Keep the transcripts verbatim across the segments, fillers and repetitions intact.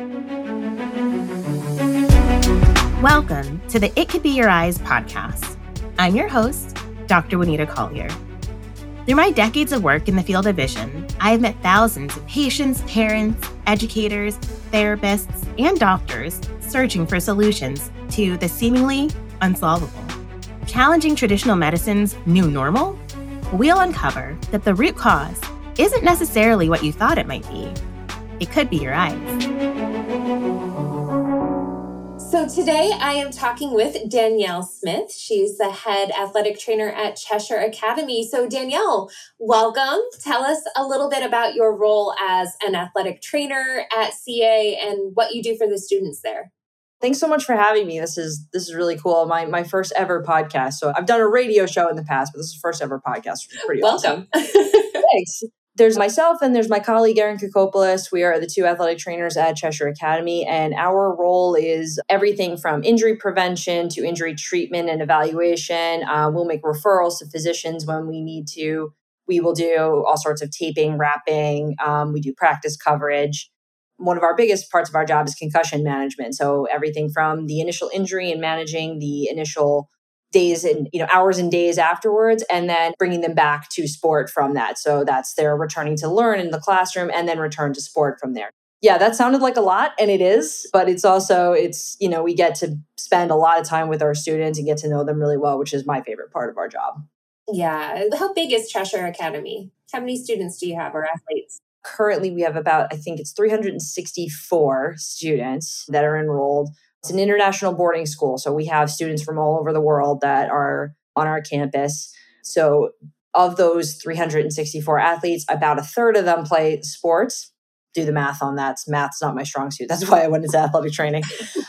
Welcome to the It Could Be Your Eyes podcast. I'm your host, Doctor Juanita Collier. Through my decades of work in the field of vision, I have met thousands of patients, parents, educators, therapists, and doctors searching for solutions to the seemingly unsolvable. Challenging traditional medicine's new normal, we'll uncover that the root cause isn't necessarily what you thought it might be. It could be your eyes. So today I am talking with Danielle Smith. She's the head athletic trainer at Cheshire Academy. So Danielle, welcome. Tell us a little bit about your role as an athletic trainer at C A and what you do for the students there. Thanks so much for having me. This is this is really cool. My my first ever podcast. So I've done a radio show in the past, but this is the first ever podcast, which is pretty welcome. Awesome. Thanks. There's myself and there's my colleague, Erin Kokopoulos. We are the two athletic trainers at Cheshire Academy, and our role is everything from injury prevention to injury treatment and evaluation. Uh, we'll make referrals to physicians when we need to. We will do all sorts of taping, wrapping. Um, we do practice coverage. One of our biggest parts of our job is concussion management. So everything from the initial injury and managing the initial days and, you know, hours and days afterwards, and then bringing them back to sport from that. So that's their returning to learn in the classroom and then return to sport from there. Yeah, that sounded like a lot, and it is, but it's also, it's, you know, we get to spend a lot of time with our students and get to know them really well, which is my favorite part of our job. Yeah. How big is Cheshire Academy? How many students do you have or athletes? Currently, we have about, I think it's three hundred sixty-four students that are enrolled. It's an international boarding school. So we have students from all over the world that are on our campus. So of those three hundred sixty-four athletes, about a third of them play sports. Do the math on that. Math's not my strong suit. That's why I went into athletic training.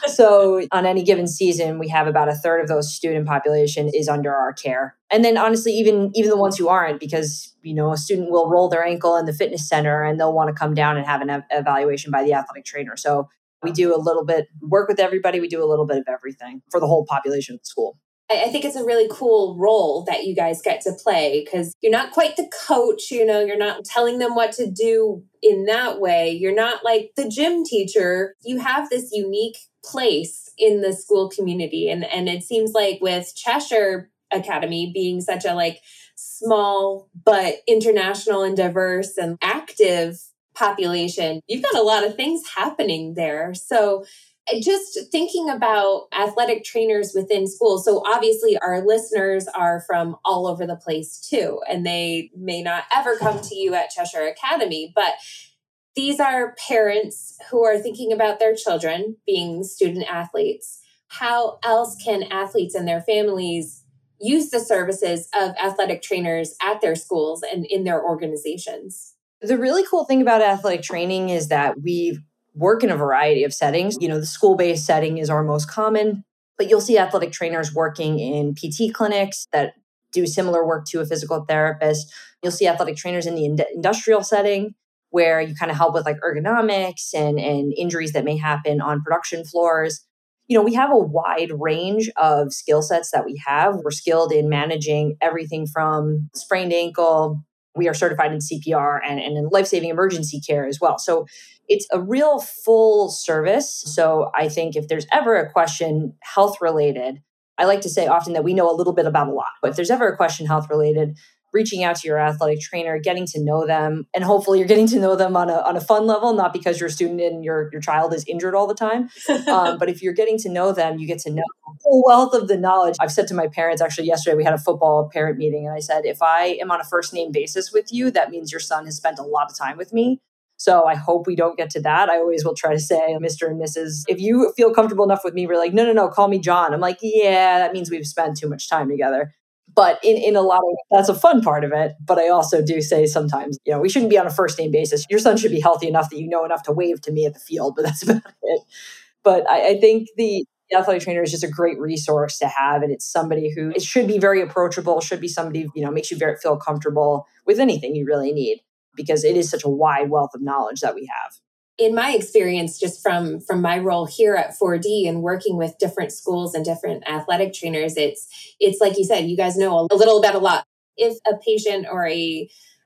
So on any given season, we have about a third of those student population is under our care. And then honestly, even, even the ones who aren't, because, you know, a student will roll their ankle in the fitness center and they'll want to come down and have an ev- evaluation by the athletic trainer. So we do a little bit, work with everybody. We do a little bit of everything for the whole population of the school. I think it's a really cool role that you guys get to play because you're not quite the coach, you know, you're not telling them what to do in that way. You're not like the gym teacher. You have this unique place in the school community. And, and it seems like with Cheshire Academy being such a like small, but international and diverse and active population, you've got a lot of things happening there. So just thinking about athletic trainers within schools. So obviously our listeners are from all over the place too, and they may not ever come to you at Cheshire Academy, but these are parents who are thinking about their children being student athletes. How else can athletes and their families use the services of athletic trainers at their schools and in their organizations? The really cool thing about athletic training is that we work in a variety of settings. You know, the school-based setting is our most common, but you'll see athletic trainers working in P T clinics that do similar work to a physical therapist. You'll see athletic trainers in the ind- industrial setting where you kind of help with like ergonomics and, and injuries that may happen on production floors. You know, we have a wide range of skill sets that we have. We're skilled in managing everything from sprained ankle. We are certified in C P R and, and in life-saving emergency care as well. So it's a real full service. So I think if there's ever a question health-related, I like to say often that we know a little bit about a lot. But if there's ever a question health-related, reaching out to your athletic trainer, getting to know them, and hopefully you're getting to know them on a on a fun level, not because your student and your, your child is injured all the time. Um, but if you're getting to know them, you get to know the whole wealth of the knowledge. I've said to my parents, actually yesterday we had a football parent meeting, and I said, if I am on a first name basis with you, that means your son has spent a lot of time with me. So I hope we don't get to that. I always will try to say, Mister and Missus, if you feel comfortable enough with me, we're like, no, no, no, call me John. I'm like, yeah, that means we've spent too much time together. But in, in a lot of, that's a fun part of it. But I also do say sometimes, you know, we shouldn't be on a first name basis. Your son should be healthy enough that you know enough to wave to me at the field, but that's about it. But I, I think the athletic trainer is just a great resource to have. And it's somebody who it should be very approachable, should be somebody, you know, makes you very, feel comfortable with anything you really need, because it is such a wide wealth of knowledge that we have. In my experience, just from, from my role here at four D and working with different schools and different athletic trainers, it's, it's like you said, you guys know a little about a lot. If a patient or a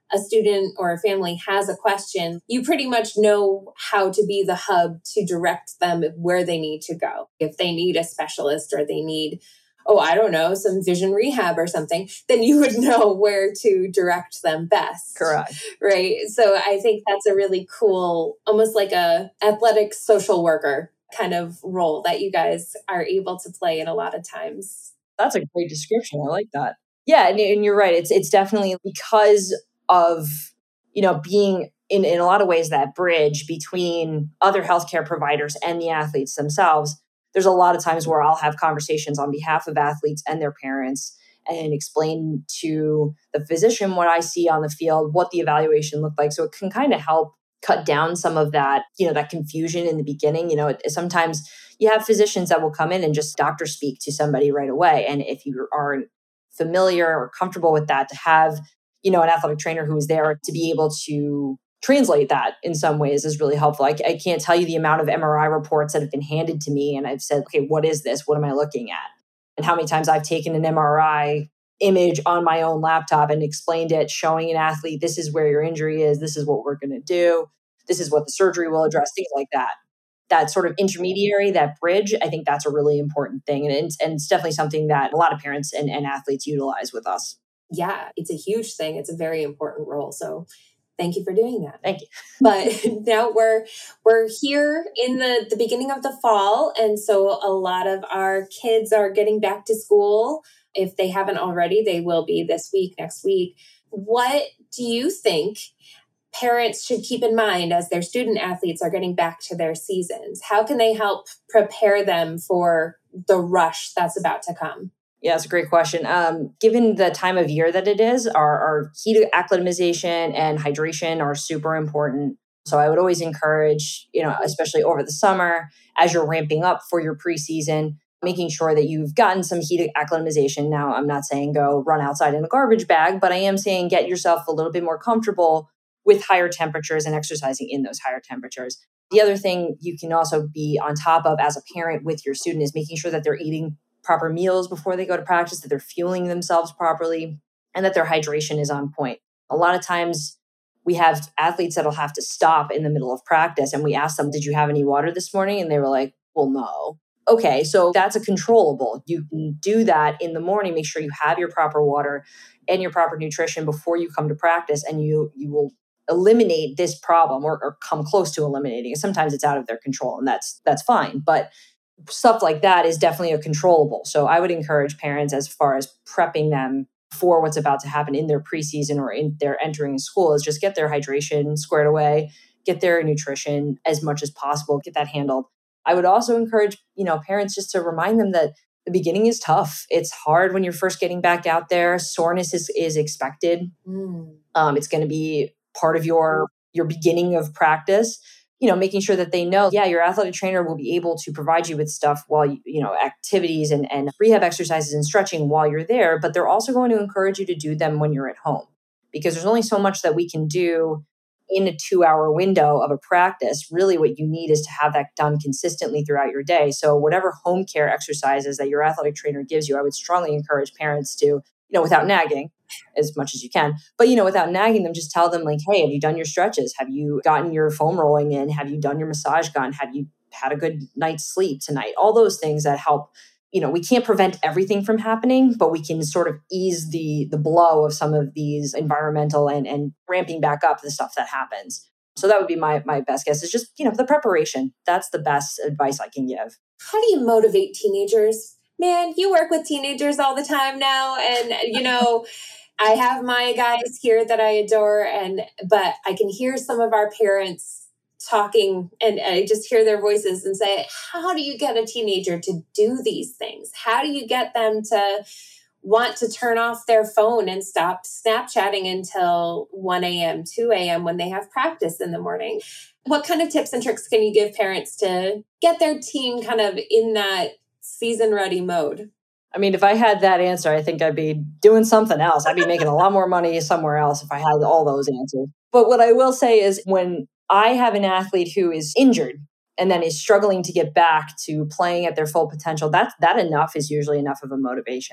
a student or a family has a question, you pretty much know how to be the hub to direct them where they need to go. If they need a specialist or they need, oh, I don't know, some vision rehab or something, then you would know where to direct them best. Correct. Right. So I think that's a really cool, almost like a athletic social worker kind of role that you guys are able to play in a lot of times. That's a great description. I like that. Yeah, and, and you're right. It's it's definitely because of, you know, being in, in a lot of ways that bridge between other healthcare providers and the athletes themselves. There's a lot of times where I'll have conversations on behalf of athletes and their parents and explain to the physician what I see on the field, what the evaluation looked like. So it can kind of help cut down some of that, you know, that confusion in the beginning. You know, it, sometimes you have physicians that will come in and just doctor speak to somebody right away. And if you aren't familiar or comfortable with that, to have, you know, an athletic trainer who is there to be able to translate that in some ways is really helpful. I, I can't tell you the amount of M R I reports that have been handed to me. And I've said, okay, what is this? What am I looking at? And how many times I've taken an M R I image on my own laptop and explained it, showing an athlete, this is where your injury is. This is what we're going to do. This is what the surgery will address, things like that. That sort of intermediary, that bridge, I think that's a really important thing. And it's, and it's definitely something that a lot of parents and, and athletes utilize with us. Yeah, it's a huge thing. It's a very important role. So thank you for doing that. Thank you. But now we're we're here in the, the beginning of the fall. And so a lot of our kids are getting back to school. If they haven't already, they will be this week, next week. What do you think parents should keep in mind as their student athletes are getting back to their seasons? How can they help prepare them for the rush that's about to come? Yeah, that's a great question. Um, given the time of year that it is, our, our heat acclimatization and hydration are super important. So I would always encourage, you know, especially over the summer, as you're ramping up for your preseason, making sure that you've gotten some heat acclimatization. Now, I'm not saying go run outside in a garbage bag, but I am saying get yourself a little bit more comfortable with higher temperatures and exercising in those higher temperatures. The other thing you can also be on top of as a parent with your student is making sure that they're eating proper meals before they go to practice, that they're fueling themselves properly, and that their hydration is on point. A lot of times we have athletes that'll have to stop in the middle of practice and we ask them, did you have any water this morning? And they were like, well, no. Okay, so that's a controllable. You can do that in the morning. Make sure you have your proper water and your proper nutrition before you come to practice, and you you will eliminate this problem or, or come close to eliminating it. Sometimes it's out of their control, and that's that's fine. But stuff like that is definitely a controllable. So I would encourage parents, as far as prepping them for what's about to happen in their preseason or in their entering school, is just get their hydration squared away, get their nutrition as much as possible, get that handled. I would also encourage, you know, parents just to remind them that the beginning is tough. It's hard when you're first getting back out there. Soreness is, is expected. Mm. Um, it's going to be part of your, your beginning of practice. You know, making sure that they know, yeah, your athletic trainer will be able to provide you with stuff while, you, you know, activities and, and rehab exercises and stretching while you're there, but they're also going to encourage you to do them when you're at home, because there's only so much that we can do in a two hour window of a practice. Really what you need is to have that done consistently throughout your day. So whatever home care exercises that your athletic trainer gives you, I would strongly encourage parents to, you know, without nagging as much as you can, but, you know, without nagging them, just tell them like, hey, have you done your stretches? Have you gotten your foam rolling in? Have you done your massage gun? Have you had a good night's sleep tonight? All those things that help. You know, we can't prevent everything from happening, but we can sort of ease the the blow of some of these environmental and, and ramping back up the stuff that happens. So that would be my my best guess, is just, you know, the preparation. That's the best advice I can give. How do you motivate teenagers? Man, you work with teenagers all the time now. And, you know, I have my guys here that I adore, and but I can hear some of our parents talking, and I just hear their voices and say, how do you get a teenager to do these things? How do you get them to want to turn off their phone and stop Snapchatting until one a.m., two a.m. when they have practice in the morning? What kind of tips and tricks can you give parents to get their teen kind of in that season ready mode? I mean, if I had that answer, I think I'd be doing something else. I'd be making a lot more money somewhere else if I had all those answers. But what I will say is, when I have an athlete who is injured and then is struggling to get back to playing at their full potential, that, that enough is usually enough of a motivation.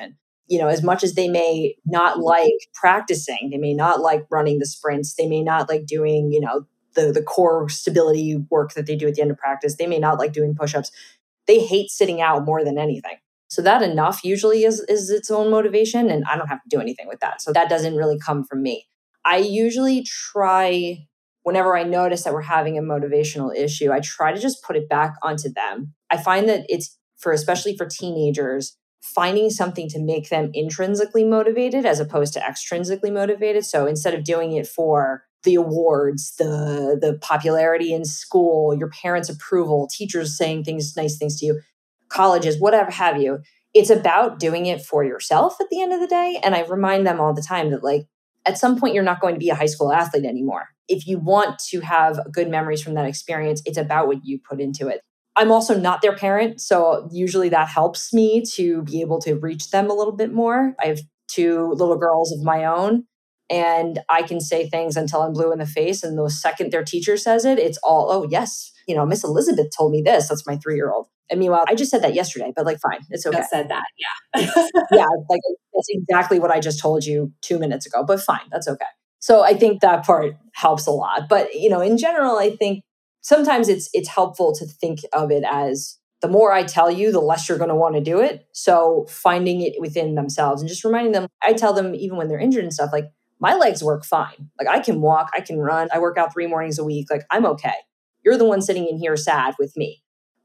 You know, as much as they may not like practicing, they may not like running the sprints, they may not like doing, you know, the, the core stability work that they do at the end of practice, they may not like doing push-ups. They hate sitting out more than anything. So that enough usually is, is its own motivation, and I don't have to do anything with that. So that doesn't really come from me. I usually try, whenever I notice that we're having a motivational issue, I try to just put it back onto them. I find that it's for, especially for teenagers, finding something to make them intrinsically motivated as opposed to extrinsically motivated. So instead of doing it for the awards, the the popularity in school, your parents' approval, teachers saying things, nice things to you, colleges, whatever have you, it's about doing it for yourself at the end of the day. And I remind them all the time that, like, at some point, you're not going to be a high school athlete anymore. If you want to have good memories from that experience, it's about what you put into it. I'm also not their parent, so usually that helps me to be able to reach them a little bit more. I have two little girls of my own, and I can say things until I'm blue in the face. And the second their teacher says it, it's all, oh, yes, you know, Miss Elizabeth told me this. That's my three-year-old. And meanwhile, I just said that yesterday, but like, fine, it's okay. Just said that, yeah. Yeah, like that's exactly what I just told you two minutes ago, but fine, that's okay. So I think that part helps a lot. But, you know, in general, I think sometimes it's it's helpful to think of it as the more I tell you, the less you're going to want to do it. So finding it within themselves and just reminding them, I tell them even when they're injured and stuff, like, my legs work fine. Like, I can walk, I can run, I work out three mornings a week. Like, I'm okay. You're the one sitting in here sad with me.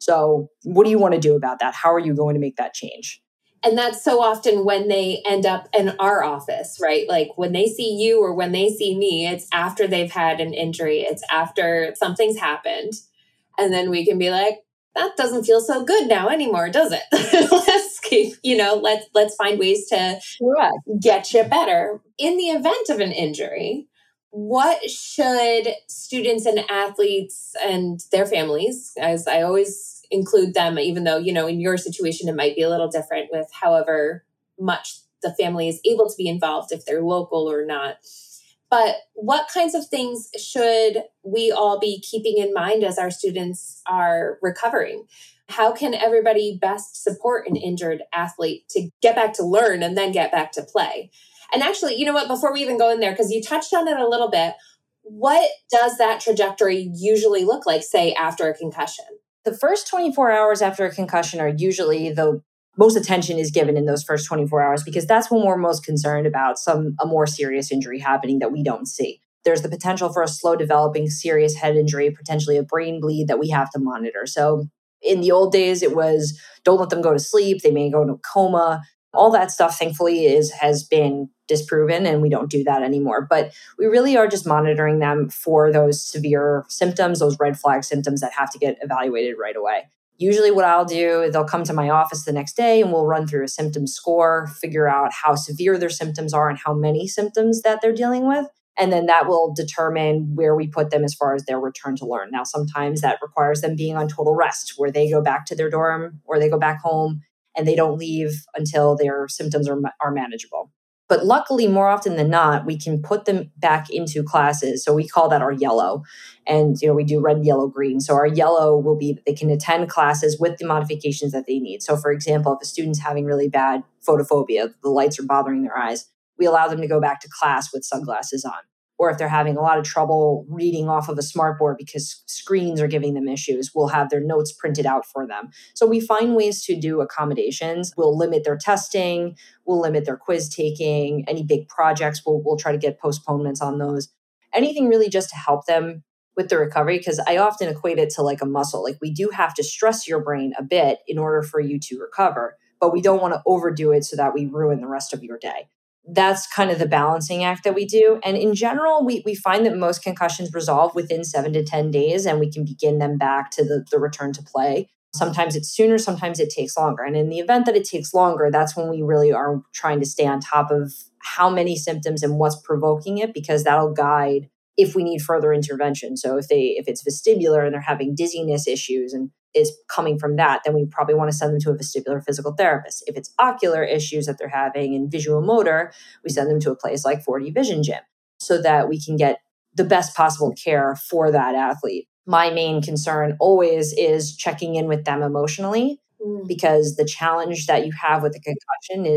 So what do you want to do about that? How are you going to make that change? And that's so often when they end up in our office, right? Like when they see you or when they see me, it's after they've had an injury. It's after something's happened. And then we can be like, that doesn't feel so good now anymore, does it? Let's keep, you know, let's, let's find ways to Correct. Get you better. In the event of an injury, what should students and athletes and their families, as I always include them, even though, you know, in your situation, it might be a little different with however much the family is able to be involved, if they're local or not. But what kinds of things should we all be keeping in mind as our students are recovering? How can everybody best support an injured athlete to get back to learn and then get back to play? And actually, you know what, before we even go in there, because you touched on it a little bit, what does that trajectory usually look like, say, after a concussion? The first twenty-four hours after a concussion are usually the most attention is given in those first twenty-four hours, because that's when we're most concerned about some a more serious injury happening that we don't see. There's the potential for a slow developing serious head injury, potentially a brain bleed that we have to monitor. So in the old days, it was don't let them go to sleep. They may go into a coma. All that stuff, thankfully, is has been disproven, and we don't do that anymore. But we really are just monitoring them for those severe symptoms, those red flag symptoms that have to get evaluated right away. Usually what I'll do is they'll come to my office the next day and we'll run through a symptom score, figure out how severe their symptoms are and how many symptoms that they're dealing with. And then that will determine where we put them as far as their return to learn. Now, sometimes that requires them being on total rest, where they go back to their dorm or they go back home and they don't leave until their symptoms are, are manageable. But luckily, more often than not, we can put them back into classes. So we call that our yellow. And, you know, we do red, yellow, green. So our yellow will be that they can attend classes with the modifications that they need. So for example, if a student's having really bad photophobia, the lights are bothering their eyes, we allow them to go back to class with sunglasses on. Or if they're having a lot of trouble reading off of a smartboard because screens are giving them issues, we'll have their notes printed out for them. So we find ways to do accommodations. We'll limit their testing. We'll limit their quiz taking. Any big projects, we'll, we'll try to get postponements on those. Anything really just to help them with the recovery, because I often equate it to like a muscle. Like, we do have to stress your brain a bit in order for you to recover, but we don't want to overdo it so that we ruin the rest of your day. That's kind of the balancing act that we do. And in general, we we find that most concussions resolve within seven to ten days, and we can begin them back to the, the return to play. Sometimes it's sooner, sometimes it takes longer. And in the event that it takes longer, that's when we really are trying to stay on top of how many symptoms and what's provoking it, because that'll guide if we need further intervention. So if they if it's vestibular and they're having dizziness issues and is coming from that, then we probably want to send them to a vestibular physical therapist. If it's ocular issues that they're having and visual motor, we send them to a place like four D Vision Gym so that we can get the best possible care for that athlete. My main concern always is checking in with them emotionally, mm. because the challenge that you have with a concussion is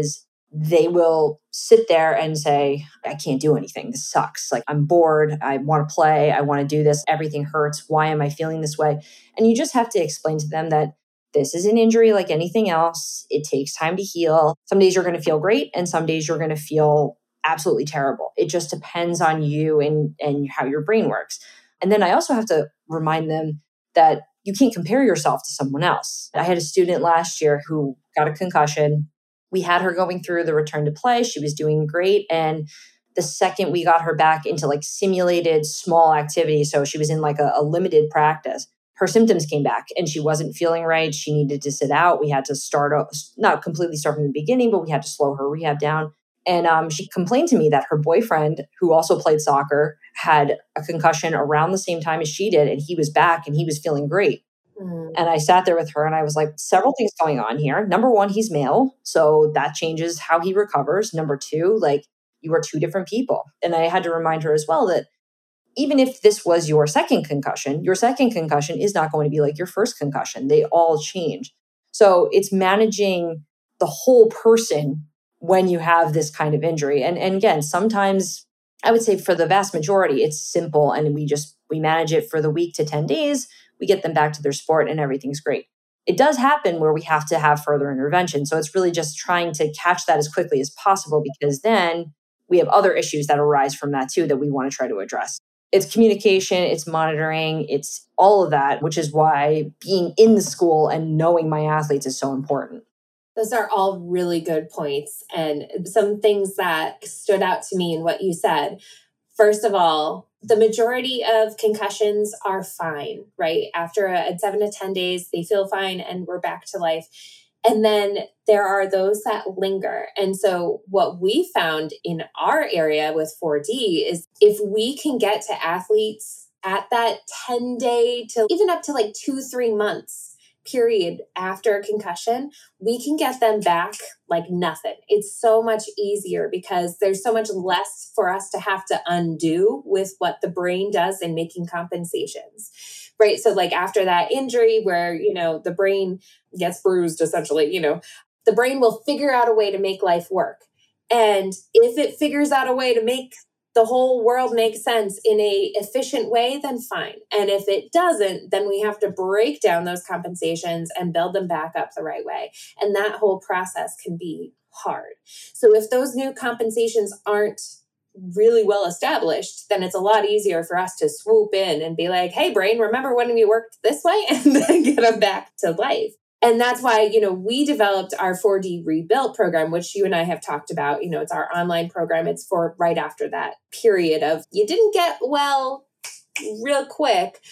they will sit there and say, I can't do anything. This sucks. Like, I'm bored. I want to play. I want to do this. Everything hurts. Why am I feeling this way? And you just have to explain to them that this is an injury like anything else. It takes time to heal. Some days you're going to feel great, and some days you're going to feel absolutely terrible. It just depends on you and, and how your brain works. And then I also have to remind them that you can't compare yourself to someone else. I had a student last year who got a concussion. We had her going through the return to play. She was doing great. And the second we got her back into like simulated small activity, so she was in like a, a limited practice, her symptoms came back and she wasn't feeling right. She needed to sit out. We had to start, not completely start from the beginning, but we had to slow her rehab down. And um, she complained to me that her boyfriend, who also played soccer, had a concussion around the same time as she did. And he was back and he was feeling great. Mm. And I sat there with her and I was like, several things going on here. Number one, he's male. So that changes how he recovers. Number two, like, you are two different people. And I had to remind her as well that even if this was your second concussion, your second concussion is not going to be like your first concussion. They all change. So it's managing the whole person when you have this kind of injury. And, and again, sometimes I would say for the vast majority, it's simple and we just, we manage it for the week to ten days. We get them back to their sport and everything's great. It does happen where we have to have further intervention. So it's really just trying to catch that as quickly as possible, because then we have other issues that arise from that too that we want to try to address. It's communication, it's monitoring, it's all of that, which is why being in the school and knowing my athletes is so important. Those are all really good points. And some things that stood out to me in what you said. First of all, the majority of concussions are fine, right? After a, a seven to ten days, they feel fine and we're back to life. And then there are those that linger. And so what we found in our area with four D is if we can get to athletes at that ten day to even up to like two, three months period after a concussion, we can get them back like nothing. It's so much easier because there's so much less for us to have to undo with what the brain does in making compensations, right? So like after that injury where, you know, the brain gets bruised, essentially, you know, the brain will figure out a way to make life work. And if it figures out a way to make the whole world make sense in a efficient way, then fine. And if it doesn't, then we have to break down those compensations and build them back up the right way. And that whole process can be hard. So if those new compensations aren't really well established, then it's a lot easier for us to swoop in and be like, hey, brain, remember when we worked this way? And then get them back to life. And that's why, you know, we developed our four D Rebuilt program, which you and I have talked about. You know, it's our online program. It's for right after that period of you didn't get well real quick,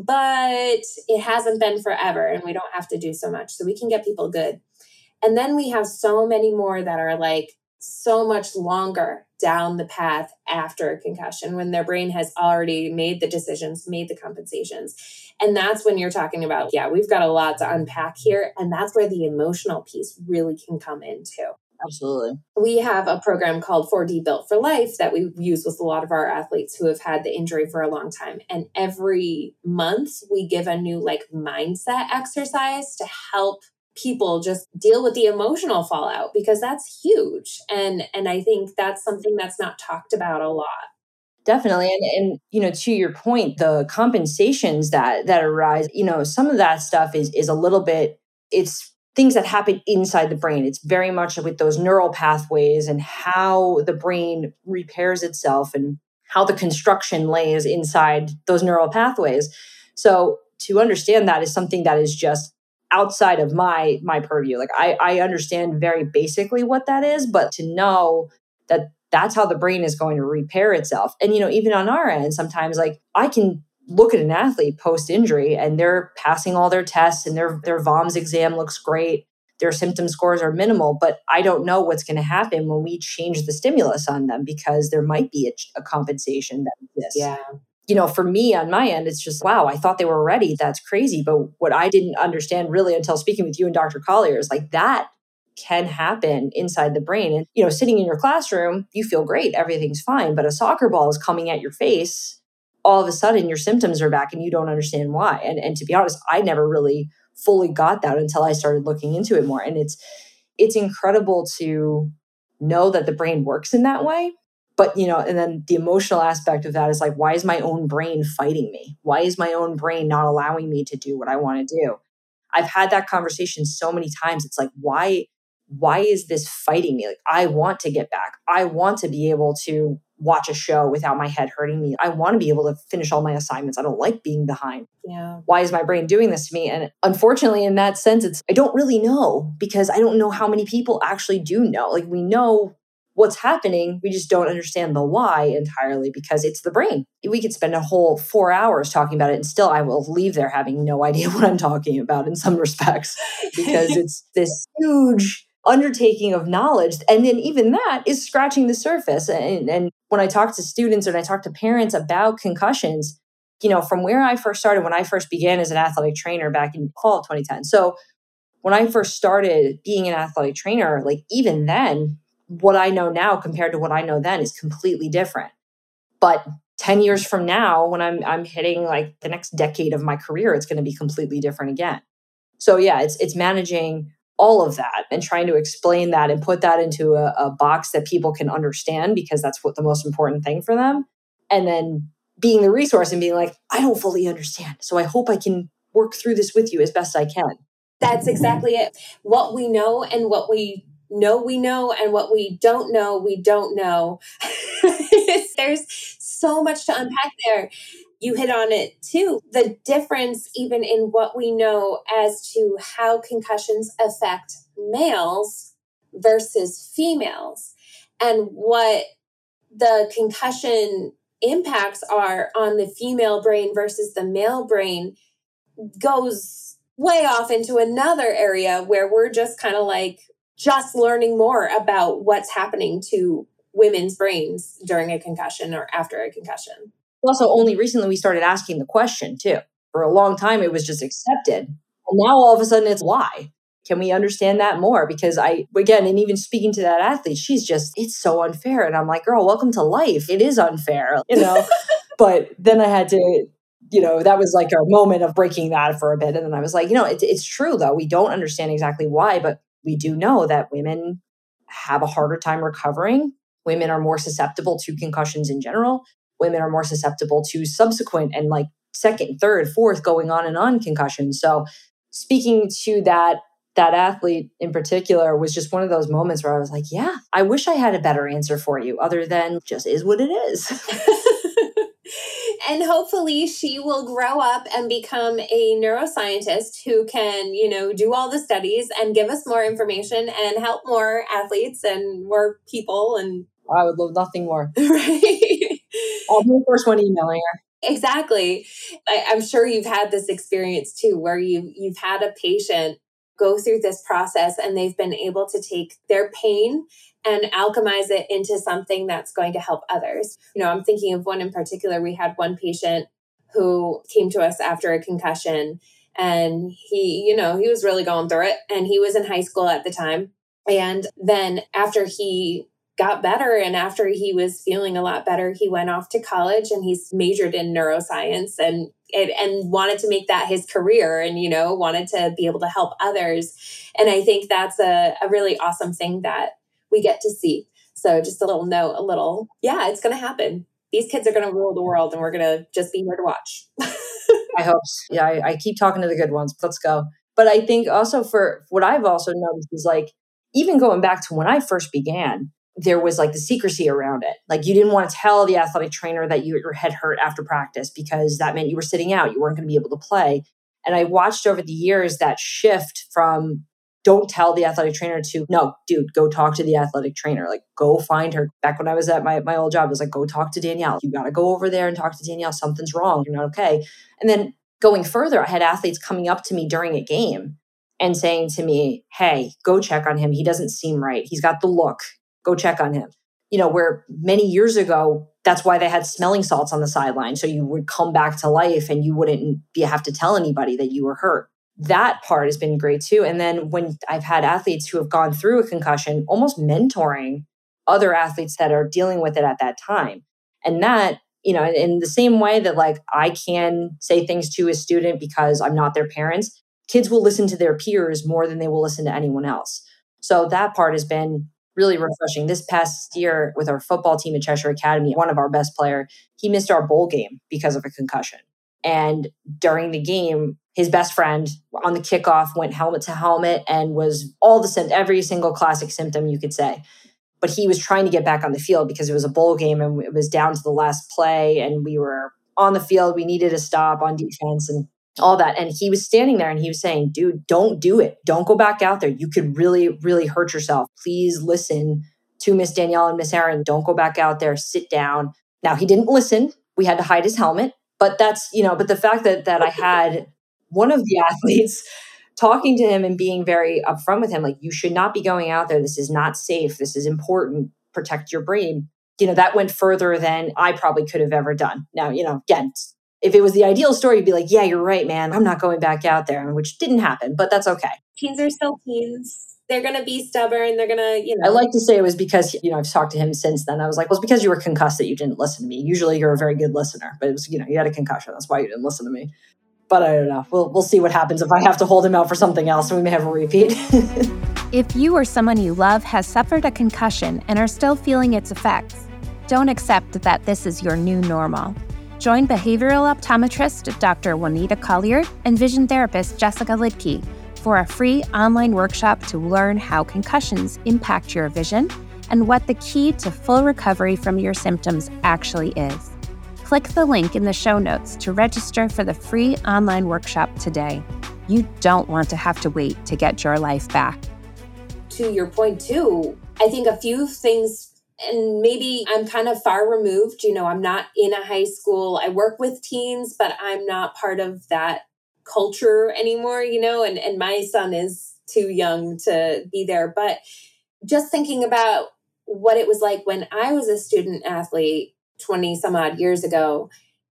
but it hasn't been forever and we don't have to do so much. So we can get people good. And then we have so many more that are like so much longer down the path after a concussion when their brain has already made the decisions, made the compensations. And that's when you're talking about, yeah, we've got a lot to unpack here. And that's where the emotional piece really can come in too. Absolutely. We have a program called four D Built for Life that we use with a lot of our athletes who have had the injury for a long time. And every month we give a new like mindset exercise to help people just deal with the emotional fallout, because that's huge. And and I think that's something that's not talked about a lot. Definitely. And, and, you know, to your point, the compensations that that arise, you know, some of that stuff is is a little bit, it's things that happen inside the brain. It's very much with those neural pathways and how the brain repairs itself and how the construction lays inside those neural pathways. So to understand that is something that is just outside of my my purview. Like I, I understand very basically what that is, but to know that that's how the brain is going to repair itself. And, you know, even on our end, sometimes like I can look at an athlete post-injury and they're passing all their tests and their, their V O M S exam looks great. Their symptom scores are minimal, but I don't know what's going to happen when we change the stimulus on them because there might be a, a compensation that exists. Yeah. You know, for me on my end, it's just, wow, I thought they were ready. That's crazy. But what I didn't understand really until speaking with you and Doctor Collier is like that can happen inside the brain. And, you know, sitting in your classroom, you feel great. Everything's fine. But a soccer ball is coming at your face. All of a sudden, your symptoms are back and you don't understand why. And, and to be honest, I never really fully got that until I started looking into it more. And it's, it's incredible to know that the brain works in that way. But, you know, and then the emotional aspect of that is like, why is my own brain fighting me? Why is my own brain not allowing me to do what I want to do? I've had that conversation so many times. It's like, why, why is this fighting me? Like, I want to get back. I want to be able to watch a show without my head hurting me. I want to be able to finish all my assignments. I don't like being behind. Yeah. Why is my brain doing this to me? And unfortunately, in that sense, it's, I don't really know, because I don't know how many people actually do know. Like, we know what's happening. We just don't understand the why entirely, because it's the brain. We could spend a whole four hours talking about it, and still I will leave there having no idea what I'm talking about in some respects, because it's this huge undertaking of knowledge. And then even that is scratching the surface. And, and when I talk to students and I talk to parents about concussions, you know, from where I first started, when I first began as an athletic trainer back in fall of twenty ten. So when I first started being an athletic trainer, like even then, what I know now compared to what I know then is completely different. But ten years from now, when I'm I'm hitting like the next decade of my career, it's going to be completely different again. So yeah, it's it's managing all of that and trying to explain that and put that into a, a box that people can understand, because that's what the most important thing for them. And then being the resource and being like, I don't fully understand, so I hope I can work through this with you as best I can. That's exactly it. What we know and what we know we know, and what we don't know, we don't know. There's so much to unpack there. You hit on it too. The difference even in what we know as to how concussions affect males versus females, and what the concussion impacts are on the female brain versus the male brain goes way off into another area where we're just kind of like just learning more about what's happening to women's brains during a concussion or after a concussion. Also, only recently we started asking the question too. For a long time, it was just accepted. And now all of a sudden it's why. Can we understand that more? Because I, again, and even speaking to that athlete, she's just, it's so unfair. And I'm like, girl, welcome to life. It is unfair, you know? But then I had to, you know, that was like a moment of breaking that for a bit. And then I was like, you know, it, it's true though. We don't understand exactly why, but we do know that women have a harder time recovering. Women are more susceptible to concussions in general. Women are more susceptible to subsequent and like second, third, fourth, going on and on concussions. So speaking to that, that athlete in particular was just one of those moments where I was like, yeah, I wish I had a better answer for you other than just is what it is. And hopefully she will grow up and become a neuroscientist who can, you know, do all the studies and give us more information and help more athletes and more people. And I would love nothing more. Right. I'll be the first one emailing her. Exactly. I, I'm sure you've had this experience too, where you you've had a patient go through this process and they've been able to take their pain and alchemize it into something that's going to help others. You know, I'm thinking of one in particular. We had one patient who came to us after a concussion, and he, you know, he was really going through it, and he was in high school at the time. And then after he got better and after he was feeling a lot better, he went off to college and he's majored in neuroscience and and, and wanted to make that his career, and, you know, wanted to be able to help others. And I think that's a, a really awesome thing that we get to see. So just a little note, a little, yeah, it's going to happen. These kids are going to rule the world and we're going to just be here to watch. I hope so. Yeah, I, I keep talking to the good ones. Let's go. But I think also for what I've also noticed is like, even going back to when I first began, there was like the secrecy around it. Like you didn't want to tell the athletic trainer that you, your head hurt after practice because that meant you were sitting out. You weren't going to be able to play. And I watched over the years that shift from don't tell the athletic trainer to, no, dude, go talk to the athletic trainer. Like go find her. Back when I was at my, my old job, it was like, go talk to Danielle. You got to go over there and talk to Danielle. Something's wrong. You're not okay. And then going further, I had athletes coming up to me during a game and saying to me, hey, go check on him. He doesn't seem right. He's got the look. Go check on him. You know, where many years ago, that's why they had smelling salts on the sideline. So you would come back to life and you wouldn't be, have to tell anybody that you were hurt. That part has been great too. And then when I've had athletes who have gone through a concussion, almost mentoring other athletes that are dealing with it at that time. And that, you know, in the same way that like I can say things to a student because I'm not their parents, kids will listen to their peers more than they will listen to anyone else. So that part has been really refreshing. This past year with our football team at Cheshire Academy, one of our best player, he missed our bowl game because of a concussion. And during the game, his best friend on the kickoff went helmet to helmet and was all the every single classic symptom you could say. But he was trying to get back on the field because it was a bowl game and it was down to the last play and we were on the field. We needed a stop on defense and all that. And he was standing there and he was saying, dude, don't do it. Don't go back out there. You could really, really hurt yourself. Please listen to Miss Danielle and Miss Erin. Don't go back out there. Sit down. Now, he didn't listen. We had to hide his helmet. But that's, you know, but the fact that that I had one of the athletes talking to him and being very upfront with him, like, you should not be going out there. This is not safe. This is important. Protect your brain. You know, that went further than I probably could have ever done. Now, you know, again, if it was the ideal story, you'd be like, yeah, you're right, man. I'm not going back out there, which didn't happen, but that's okay. Teens are still teens. They're going to be stubborn. They're going to, you know. I like to say it was because, you know, I've talked to him since then. I was like, well, it's because you were concussed that you didn't listen to me. Usually you're a very good listener, but it was, you know, you had a concussion. That's why you didn't listen to me. But I don't know. We'll, we'll see what happens if I have to hold him out for something else. We may have a repeat. If you or someone you love has suffered a concussion and are still feeling its effects, don't accept that this is your new normal. Join behavioral optometrist Doctor Juanita Collier and vision therapist Jessica Lidke for a free online workshop to learn how concussions impact your vision and what the key to full recovery from your symptoms actually is. Click the link in the show notes to register for the free online workshop today. You don't want to have to wait to get your life back. To your point too, I think a few things, and maybe I'm kind of far removed. You know, I'm not in a high school. I work with teens, but I'm not part of that culture anymore, you know, and, and my son is too young to be there. But just thinking about what it was like when I was a student athlete twenty some odd years ago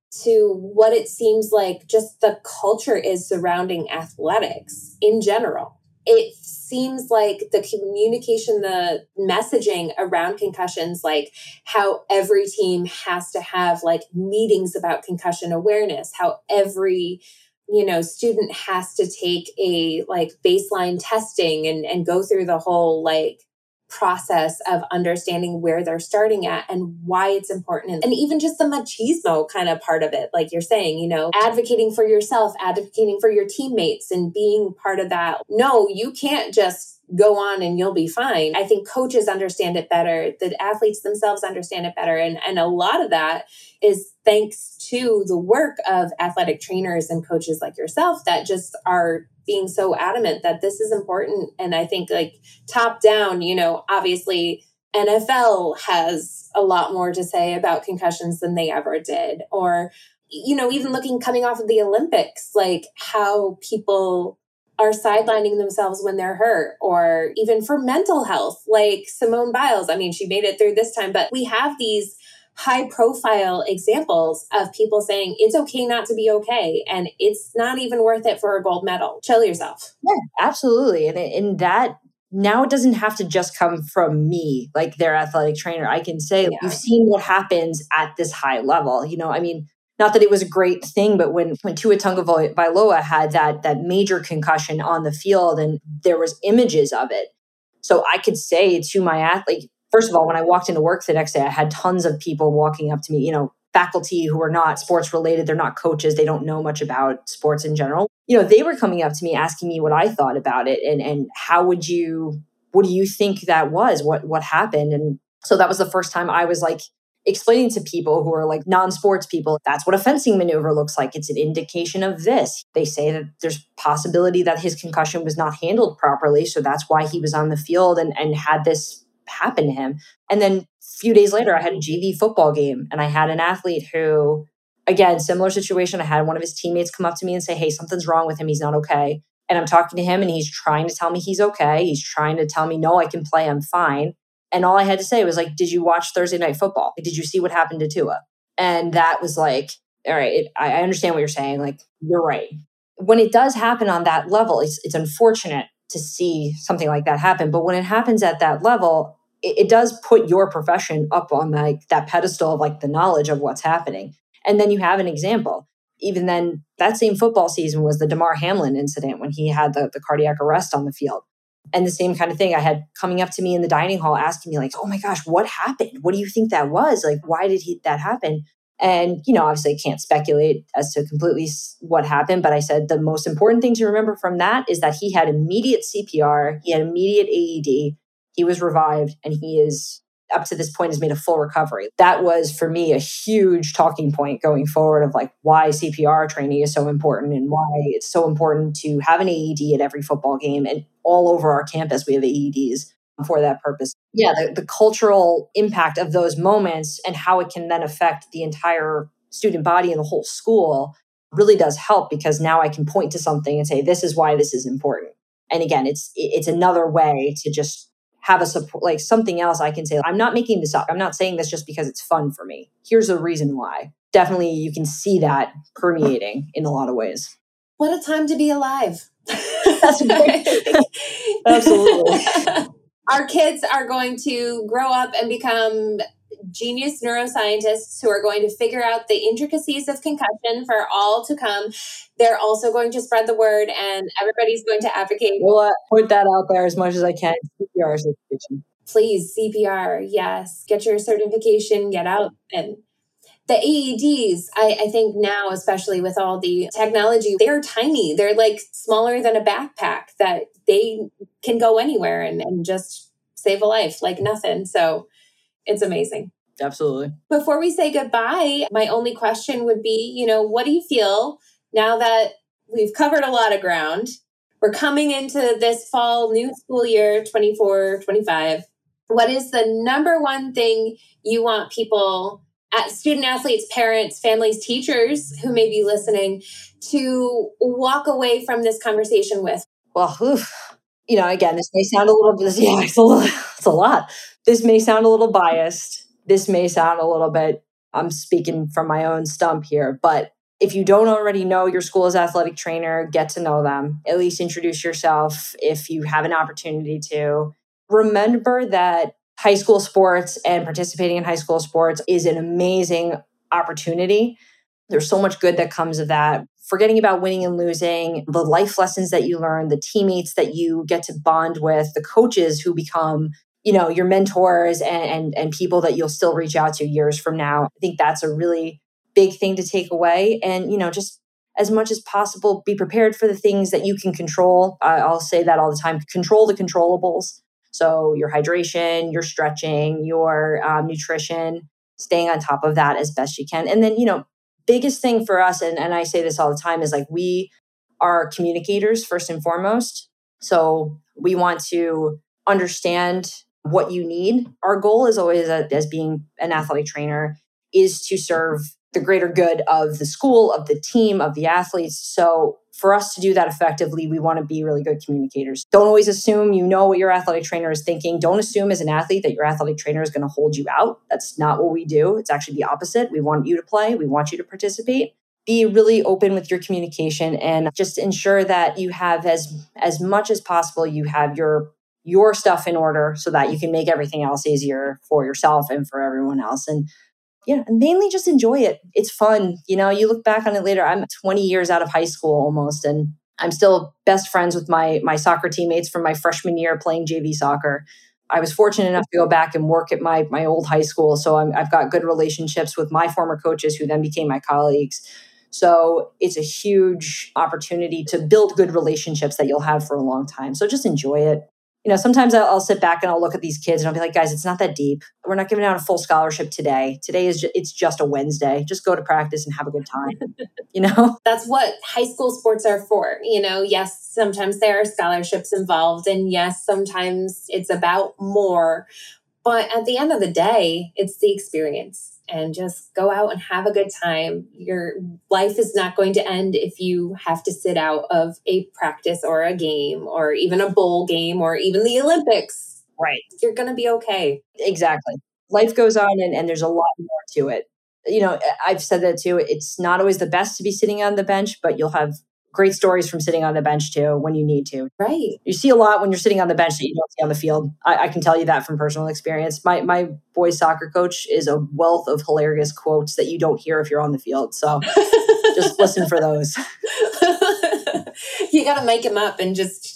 to what it seems like just the culture is surrounding athletics in general. It seems like the communication, the messaging around concussions, like how every team has to have like meetings about concussion awareness, how every, you know, student has to take a like baseline testing and, and go through the whole like process of understanding where they're starting at and why it's important. And even just the machismo kind of part of it, like you're saying, you know, advocating for yourself, advocating for your teammates and being part of that. No, you can't just go on and you'll be fine. I think coaches understand it better. The athletes themselves understand it better. And, and a lot of that is thanks to the work of athletic trainers and coaches like yourself that just are being so adamant that this is important. And I think like top down, you know, obviously N F L has a lot more to say about concussions than they ever did. Or, you know, even looking coming off of the Olympics, like how people are sidelining themselves when they're hurt, or even for mental health, like Simone Biles. I mean, she made it through this time, but we have these high profile examples of people saying it's okay not to be okay. And it's not even worth it for a gold medal. Chill yourself. Yeah, absolutely. And, and that now it doesn't have to just come from me, like their athletic trainer. I can say, yeah. You've seen what happens at this high level. You know, I mean, not that it was a great thing, but when, when Tua Tagovailoa had that, that major concussion on the field and there was images of it. So I could say to my athlete, first of all, when I walked into work the next day, I had tons of people walking up to me, you know, faculty who are not sports related. They're not coaches. They don't know much about sports in general. You know, they were coming up to me asking me what I thought about it and, and how would you, what do you think that was? What, what happened? And so that was the first time I was like explaining to people who are like non-sports people, that's what a fencing maneuver looks like. It's an indication of this. They say that there's possibility that his concussion was not handled properly. So that's why he was on the field and, and had this happen to him. And then a few days later, I had a G V football game and I had an athlete who, again, similar situation. I had one of his teammates come up to me and say, hey, something's wrong with him. He's not okay. And I'm talking to him and he's trying to tell me he's okay. He's trying to tell me, no, I can play. I'm fine. And all I had to say was like, did you watch Thursday Night Football? Did you see what happened to Tua? And that was like, all right, it, I understand what you're saying. Like, you're right. When it does happen on that level, it's it's unfortunate to see something like that happen. But when it happens at that level, it, it does put your profession up on like that pedestal of like the knowledge of what's happening. And then you have an example. Even then, that same football season was the Damar Hamlin incident when he had the, the cardiac arrest on the field. And the same kind of thing I had coming up to me in the dining hall asking me like, oh my gosh, what happened? What do you think that was? Like, why did he, that happen? And, you know, obviously I can't speculate as to completely what happened, but I said the most important thing to remember from that is that he had immediate C P R, he had immediate A E D, he was revived, and he is, up to this point, has made a full recovery. That was, for me, a huge talking point going forward of like why C P R training is so important and why it's so important to have an A E D at every football game. And all over our campus, we have A E Ds for that purpose. Yeah, the, the cultural impact of those moments and how it can then affect the entire student body and the whole school really does help, because now I can point to something and say, this is why this is important. And again, it's it's another way to just have a support, like something else I can say, I'm not making this up. I'm not saying this just because it's fun for me. Here's a reason why. Definitely you can see that permeating in a lot of ways. What a time to be alive. That's great. Absolutely. Our kids are going to grow up and become genius neuroscientists who are going to figure out the intricacies of concussion for all to come. They're also going to spread the word, and everybody's going to advocate. We'll uh, put that out there as much as I can. C P R certification. Please, C P R, yes. Get your certification, get out. And the A E Ds, I, I think now, especially with all the technology, they're tiny. They're like smaller than a backpack that they can go anywhere and, and just save a life like nothing. So it's amazing. Absolutely. Before we say goodbye, my only question would be, you know, what do you feel now that we've covered a lot of ground? We're coming into this fall new school year, twenty-four twenty-five. What is the number one thing you want people, at student athletes, parents, families, teachers who may be listening, to walk away from this conversation with? Well, oof. You know, again, this may sound a little bit, yeah, it's a, little, it's a lot. This may sound a little biased. This may sound a little bit, I'm speaking from my own stump here, but if you don't already know your school's athletic trainer, get to know them. At least introduce yourself if you have an opportunity to. Remember that high school sports and participating in high school sports is an amazing opportunity. There's so much good that comes of that. Forgetting about winning and losing, the life lessons that you learn, the teammates that you get to bond with, the coaches who become, you know, your mentors and, and, and people that you'll still reach out to years from now. I think that's a really big thing to take away. And, you know, just as much as possible, be prepared for the things that you can control. I, I'll say that all the time. Control the controllables. So your hydration, your stretching, your um, nutrition, staying on top of that as best you can. And then, you know, biggest thing for us, and, and I say this all the time, is like we are communicators first and foremost. So we want to understand what you need. Our goal is always, a, as being an athletic trainer, is to serve the greater good of the school, of the team, of the athletes. So for us to do that effectively, we want to be really good communicators. Don't always assume you know what your athletic trainer is thinking. Don't assume as an athlete that your athletic trainer is going to hold you out. That's not what we do. It's actually the opposite. We want you to play. We want you to participate. Be really open with your communication and just ensure that you have as, as much as possible, you have your your stuff in order so that you can make everything else easier for yourself and for everyone else. And yeah, and mainly just enjoy it. It's fun. You know, you look back on it later. I'm twenty years out of high school almost, and I'm still best friends with my my soccer teammates from my freshman year playing J V soccer. I was fortunate enough to go back and work at my my old high school. So I'm, I've got good relationships with my former coaches who then became my colleagues. So it's a huge opportunity to build good relationships that you'll have for a long time. So just enjoy it. You know, sometimes I'll, I'll sit back and I'll look at these kids and I'll be like, guys, it's not that deep. We're not giving out a full scholarship today. Today is ju- it's just a Wednesday. Just go to practice and have a good time. You know, that's what high school sports are for. You know, yes, sometimes there are scholarships involved, and yes, sometimes it's about more. But at the end of the day, it's the experience. And just go out and have a good time. Your life is not going to end if you have to sit out of a practice or a game or even a bowl game or even the Olympics. Right. You're going to be okay. Exactly. Life goes on and, and there's a lot more to it. You know, I've said that too. It's not always the best to be sitting on the bench, but you'll have great stories from sitting on the bench too when you need to. Right. You see a lot when you're sitting on the bench that you don't see on the field. I, I can tell you that from personal experience. My my boys soccer coach is a wealth of hilarious quotes that you don't hear if you're on the field. So just listen for those. You got to make them up and just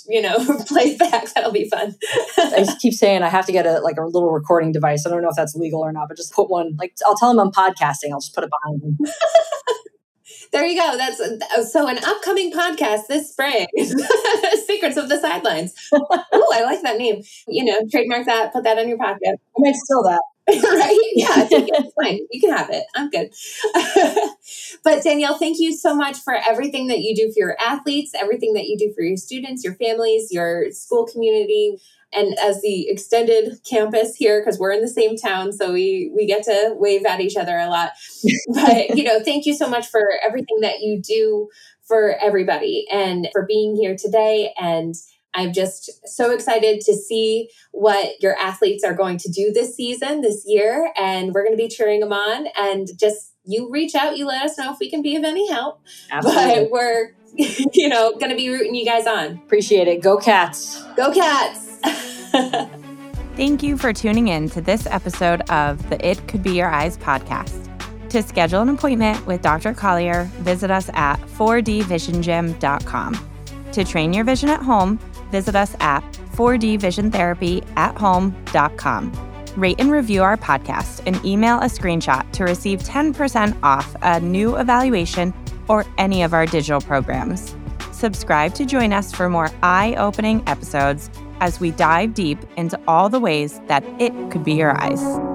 you know, plays back. That'll be fun. I just keep saying I have to get a like a little recording device. I don't know if that's legal or not, but just put one. Like I'll tell them I'm podcasting. I'll just put it behind them. There you go. That's so an upcoming podcast this spring. Secrets of the Sidelines. Oh, I like that name. You know, trademark that, put that in your pocket. I might steal that. Right? Yeah, it's fine. You can have it. I'm good. But Danielle, thank you so much for everything that you do for your athletes, everything that you do for your students, your families, your school community. And as the extended campus here, because we're in the same town, so we we get to wave at each other a lot. But, you know, thank you so much for everything that you do for everybody and for being here today. And I'm just so excited to see what your athletes are going to do this season, this year. And we're going to be cheering them on. And just you reach out, you let us know if we can be of any help. Absolutely. But we're, you know, going to be rooting you guys on. Appreciate it. Go Cats. Go Cats. Thank you for tuning in to this episode of the It Could Be Your Eyes podcast. To schedule an appointment with Doctor Collier, visit us at four d vision gym dot com. To train your vision at home, visit us at four d vision therapy at home dot com. Rate and review our podcast and email a screenshot to receive ten percent off a new evaluation or any of our digital programs. Subscribe to join us for more eye-opening episodes as we dive deep into all the ways that it could be your eyes.